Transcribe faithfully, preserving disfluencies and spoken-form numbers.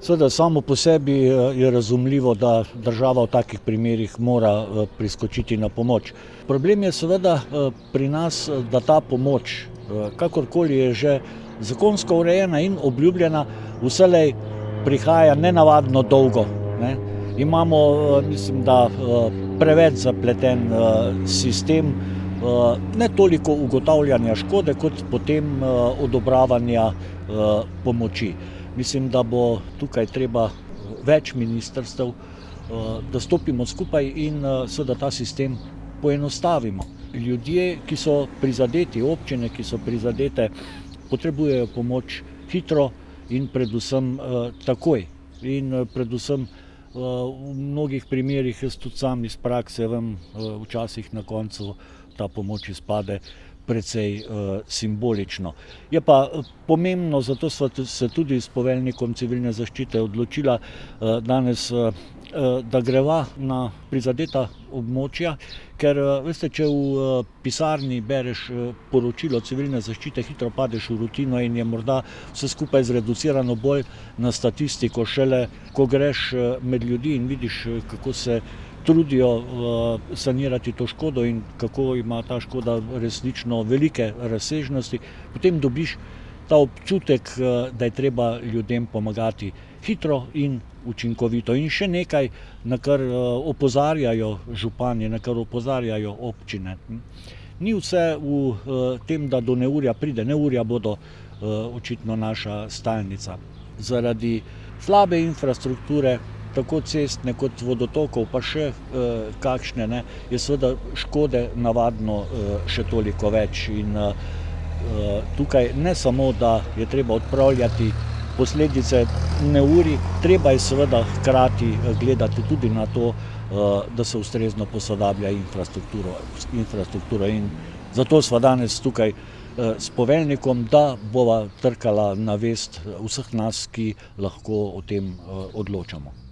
Seveda samo po sebi je razumljivo, da država v takih primerih mora priskočiti na pomoč. Problem je seveda pri nas, da ta pomoč, kakorkoli je že zakonsko urejena in obljubljena, vselej prihaja nenavadno dolgo, ne. Imamo, mislim, da preveč zapleten sistem, ne toliko ugotavljanja škode, kot potem odobravanja pomoči. Mislim, da bo tukaj treba več ministrstev, da stopimo skupaj in seveda ta sistem poenostavimo. Ljudje, ki so prizadeti, občine, ki so prizadete, potrebujejo pomoč hitro in predvsem takoj. In predvsem v mnogih primerih, jaz tudi sam iz prakse vem, včasih na koncu ta pomoč izpade precej simbolično. Je pa pomembno, zato sva se tudi s poveljnikom civilne zaščite odločila danes, da greva na prizadeta območja, ker veste, če v pisarni bereš poročilo civilne zaščite, hitro padeš v rutino in je morda vse skupaj zreducirano bolj na statistiko, šele ko greš med ljudi in vidiš, kako se trudijo sanirati to škodo in kako ima ta škoda resnično velike razsežnosti, potem dobiš ta občutek, da je treba ljudem pomagati hitro in učinkovito. In še nekaj, na kar opozarjajo župani, na kar opozarjajo občine. Ni vse v tem, da do neurja pride. Neurja bodo očitno naša stalnica. Zaradi slabe infrastrukture, tako cestne kot vodotokov, pa še kakšne, ne, je seveda škode navadno še toliko več. In tukaj ne samo, da je treba odpravljati posledice neurij, treba je seveda hkrati gledati tudi na to, da se ustrezno posodablja infrastrukturo, infrastrukturo. In zato sva danes tukaj s poveljnikom, da bova trkala na vest vseh nas, ki lahko o tem odločamo.